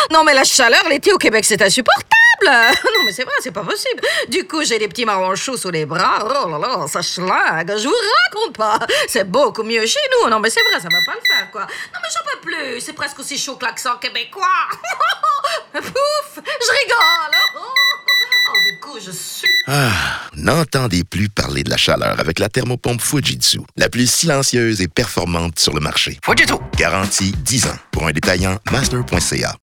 Non, mais la chaleur, l'été au Québec, c'est insupportable. Non, mais c'est vrai, c'est pas possible. Du coup, j'ai des petits marrons chauds sous les bras. Oh là là, ça schlingue. Je vous raconte pas. C'est beaucoup mieux chez nous. Non, mais c'est vrai, ça va pas le faire, quoi. Non, mais j'en peux plus. C'est presque aussi chaud que l'accent québécois. Pouf, je rigole. Oh, du coup, je suis... Ah, n'entendez plus parler de la chaleur avec la thermopompe Fujitsu, la plus silencieuse et performante sur le marché. Fujitsu. Garantie 10 ans. Pour un détaillant, master.ca.